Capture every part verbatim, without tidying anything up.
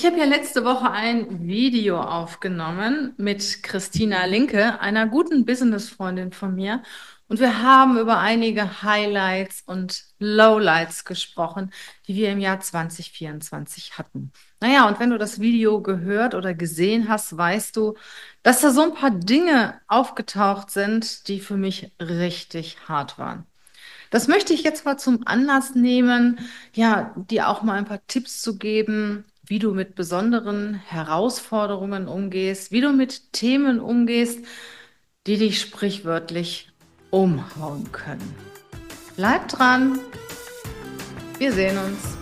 Ich habe ja letzte Woche ein Video aufgenommen mit Christina Linke, einer guten Businessfreundin von mir. Und wir haben über einige Highlights und Lowlights gesprochen, die wir im Jahr zwanzig vierundzwanzig hatten. Naja, und wenn du das Video gehört oder gesehen hast, weißt du, dass da so ein paar Dinge aufgetaucht sind, die für mich richtig hart waren. Das möchte ich jetzt mal zum Anlass nehmen, ja, dir auch mal ein paar Tipps zu geben, wie du mit besonderen Herausforderungen umgehst, wie du mit Themen umgehst, die dich sprichwörtlich umhauen können. Bleib dran, wir sehen uns.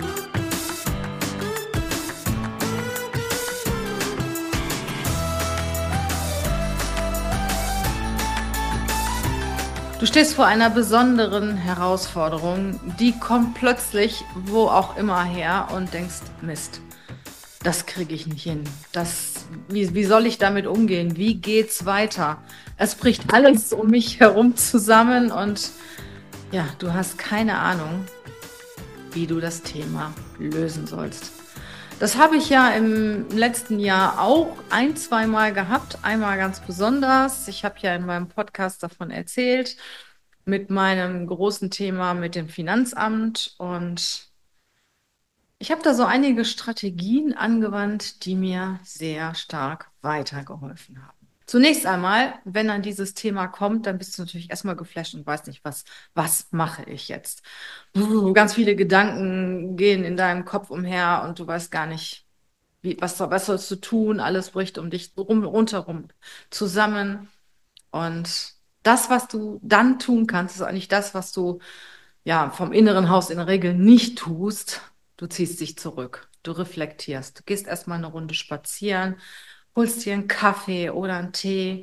Du stehst vor einer besonderen Herausforderung, die kommt plötzlich wo auch immer her und denkst, Mist, das kriege ich nicht hin. Das, wie, wie soll ich damit umgehen? Wie geht's weiter? Es bricht alles um mich herum zusammen und ja, du hast keine Ahnung, wie du das Thema lösen sollst. Das habe ich ja im letzten Jahr auch ein, zwei Mal gehabt. Einmal ganz besonders. Ich habe ja in meinem Podcast davon erzählt, mit meinem großen Thema mit dem Finanzamt. Und ich habe da so einige Strategien angewandt, die mir sehr stark weitergeholfen haben. Zunächst einmal, wenn dann dieses Thema kommt, dann bist du natürlich erstmal geflasht und weißt nicht, was, was mache ich jetzt? Puh, ganz viele Gedanken gehen in deinem Kopf umher und du weißt gar nicht, wie, was, soll- was sollst du tun? Alles bricht um dich rum, rundherum zusammen. Und das, was du dann tun kannst, ist eigentlich das, was du ja vom inneren Haus in der Regel nicht tust. Du ziehst dich zurück. Du reflektierst. Du gehst erstmal eine Runde spazieren, holst dir einen Kaffee oder einen Tee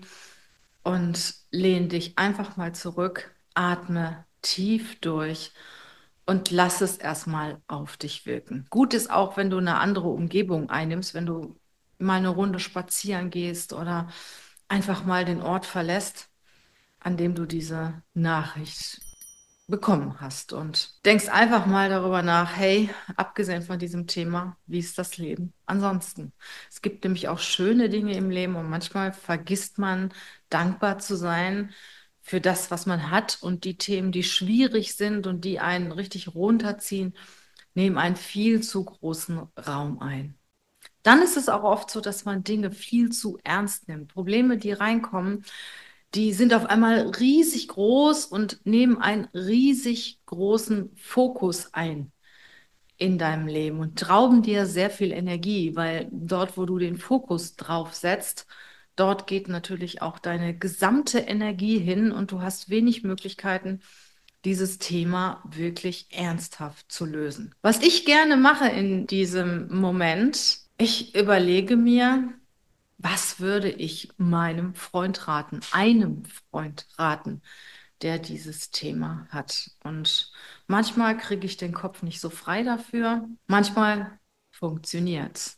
und lehn dich einfach mal zurück, atme tief durch und lass es erstmal auf dich wirken. Gut ist auch, wenn du eine andere Umgebung einnimmst, wenn du mal eine Runde spazieren gehst oder einfach mal den Ort verlässt, an dem du diese Nachricht bekommen hast und denkst einfach mal darüber nach, hey, abgesehen von diesem Thema, wie ist das Leben ansonsten? Es gibt nämlich auch schöne Dinge im Leben und manchmal vergisst man, dankbar zu sein für das, was man hat, und die Themen, die schwierig sind und die einen richtig runterziehen, nehmen einen viel zu großen Raum ein. Dann ist es auch oft so, dass man Dinge viel zu ernst nimmt. Probleme, die reinkommen, die sind auf einmal riesig groß und nehmen einen riesig großen Fokus ein in deinem Leben und rauben dir sehr viel Energie, weil dort, wo du den Fokus drauf setzt, dort geht natürlich auch deine gesamte Energie hin und du hast wenig Möglichkeiten, dieses Thema wirklich ernsthaft zu lösen. Was ich gerne mache in diesem Moment, ich überlege mir, was würde ich meinem Freund raten, einem Freund raten, der dieses Thema hat? Und manchmal kriege ich den Kopf nicht so frei dafür, manchmal funktioniert's.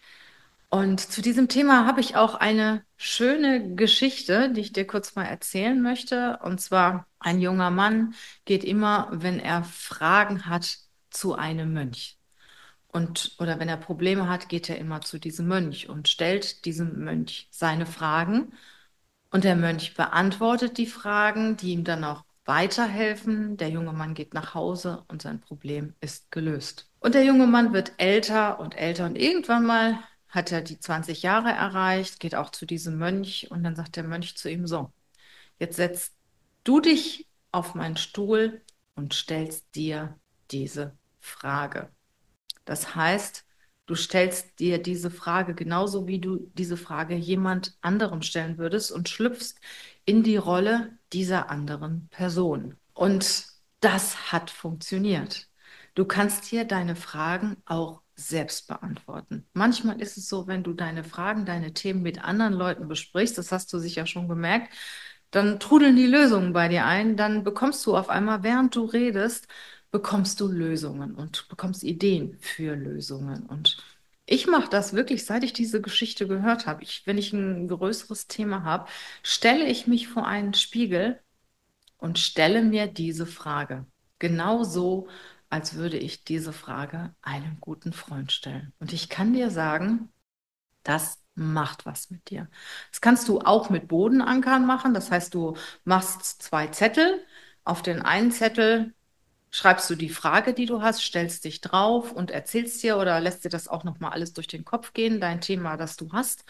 Und zu diesem Thema habe ich auch eine schöne Geschichte, die ich dir kurz mal erzählen möchte. Und zwar, ein junger Mann geht immer, wenn er Fragen hat, zu einem Mönch. Und, oder wenn er Probleme hat, geht er immer zu diesem Mönch und stellt diesem Mönch seine Fragen. Und der Mönch beantwortet die Fragen, die ihm dann auch weiterhelfen. Der junge Mann geht nach Hause und sein Problem ist gelöst. Und der junge Mann wird älter und älter und irgendwann mal hat er die zwanzig Jahre erreicht, geht auch zu diesem Mönch und dann sagt der Mönch zu ihm so, jetzt setzt du dich auf meinen Stuhl und stellst dir diese Frage. Das heißt, du stellst dir diese Frage genauso, wie du diese Frage jemand anderem stellen würdest und schlüpfst in die Rolle dieser anderen Person. Und das hat funktioniert. Du kannst dir deine Fragen auch selbst beantworten. Manchmal ist es so, wenn du deine Fragen, deine Themen mit anderen Leuten besprichst, das hast du sicher schon gemerkt, dann trudeln die Lösungen bei dir ein, dann bekommst du auf einmal, während du redest, bekommst du Lösungen und bekommst Ideen für Lösungen. Und ich mache das wirklich, seit ich diese Geschichte gehört habe. Ich, wenn ich ein größeres Thema habe, stelle ich mich vor einen Spiegel und stelle mir diese Frage. Genau so, als würde ich diese Frage einem guten Freund stellen. Und ich kann dir sagen, das macht was mit dir. Das kannst du auch mit Bodenankern machen. Das heißt, du machst zwei Zettel. Auf den einen Zettel schreibst du die Frage, die du hast, stellst dich drauf und erzählst dir oder lässt dir das auch nochmal alles durch den Kopf gehen, dein Thema, das du hast.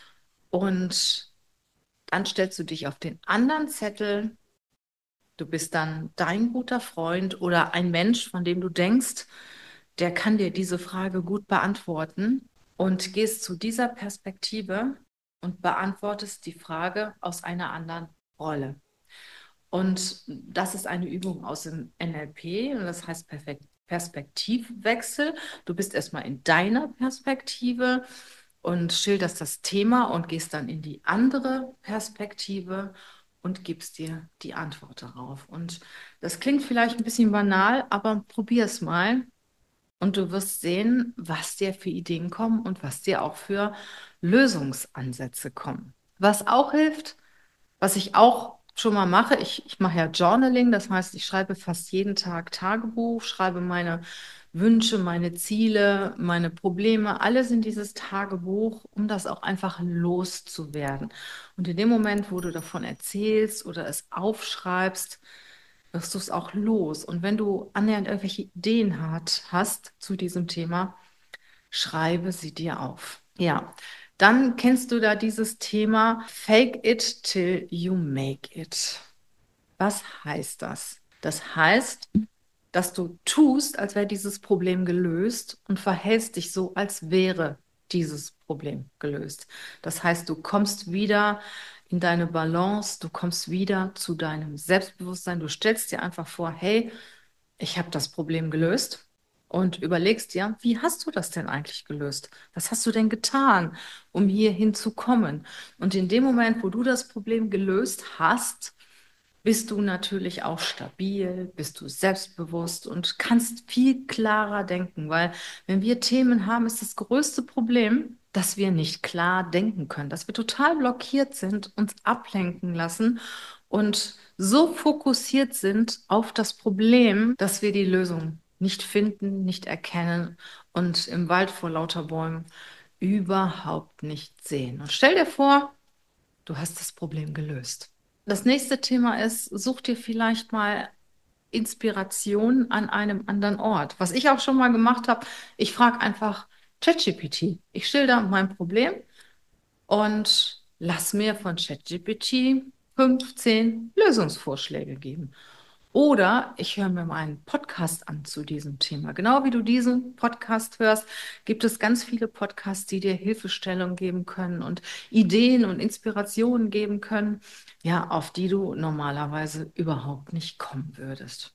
Und dann stellst du dich auf den anderen Zettel. Du bist dann dein guter Freund oder ein Mensch, von dem du denkst, der kann dir diese Frage gut beantworten und gehst zu dieser Perspektive und beantwortest die Frage aus einer anderen Rolle. Und das ist eine Übung aus dem N L P und das heißt Perspektivwechsel. Du bist erstmal in deiner Perspektive und schilderst das Thema und gehst dann in die andere Perspektive und gibst dir die Antwort darauf. Und das klingt vielleicht ein bisschen banal, aber probier es mal und du wirst sehen, was dir für Ideen kommen und was dir auch für Lösungsansätze kommen. Was auch hilft, was ich auch schon mal mache, ich, ich mache ja Journaling, das heißt, ich schreibe fast jeden Tag Tagebuch, schreibe meine Wünsche, meine Ziele, meine Probleme, alles in dieses Tagebuch, um das auch einfach loszuwerden. Und in dem Moment, wo du davon erzählst oder es aufschreibst, wirst du es auch los. Und wenn du annähernd irgendwelche Ideen hat, hast zu diesem Thema, schreibe sie dir auf. Ja, dann kennst du da dieses Thema Fake it till you make it. Was heißt das? Das heißt, dass du tust, als wäre dieses Problem gelöst und verhältst dich so, als wäre dieses Problem gelöst. Das heißt, du kommst wieder in deine Balance, du kommst wieder zu deinem Selbstbewusstsein, du stellst dir einfach vor, hey, ich habe das Problem gelöst und überlegst dir, wie hast du das denn eigentlich gelöst? Was hast du denn getan, um hier hinzukommen? Und in dem Moment, wo du das Problem gelöst hast, bist du natürlich auch stabil, bist du selbstbewusst und kannst viel klarer denken, weil wenn wir Themen haben, ist das größte Problem, dass wir nicht klar denken können, dass wir total blockiert sind, uns ablenken lassen und so fokussiert sind auf das Problem, dass wir die Lösung nicht finden, nicht erkennen und im Wald vor lauter Bäumen überhaupt nicht sehen. Und stell dir vor, du hast das Problem gelöst. Das nächste Thema ist, such dir vielleicht mal Inspiration an einem anderen Ort. Was ich auch schon mal gemacht habe, ich frage einfach ChatGPT. Ich schilder mein Problem und lass mir von ChatGPT fünfzehn Lösungsvorschläge geben. Oder ich höre mir mal einen Podcast an zu diesem Thema. Genau wie du diesen Podcast hörst, gibt es ganz viele Podcasts, die dir Hilfestellung geben können und Ideen und Inspirationen geben können, ja, auf die du normalerweise überhaupt nicht kommen würdest.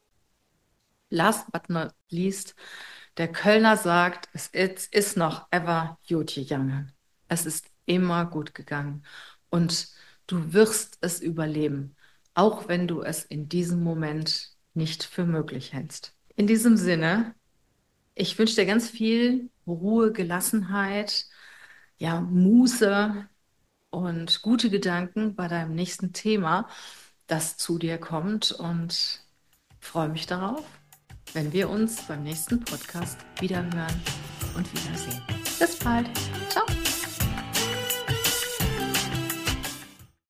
Last but not least, der Kölner sagt, es ist, ist noch ever gut gegangen. Es ist immer gut gegangen und du wirst es überleben, auch wenn du es in diesem Moment nicht für möglich hältst. In diesem Sinne, ich wünsche dir ganz viel Ruhe, Gelassenheit, ja, Muße und gute Gedanken bei deinem nächsten Thema, das zu dir kommt und freue mich darauf, wenn wir uns beim nächsten Podcast wiederhören und wiedersehen. Bis bald. Ciao.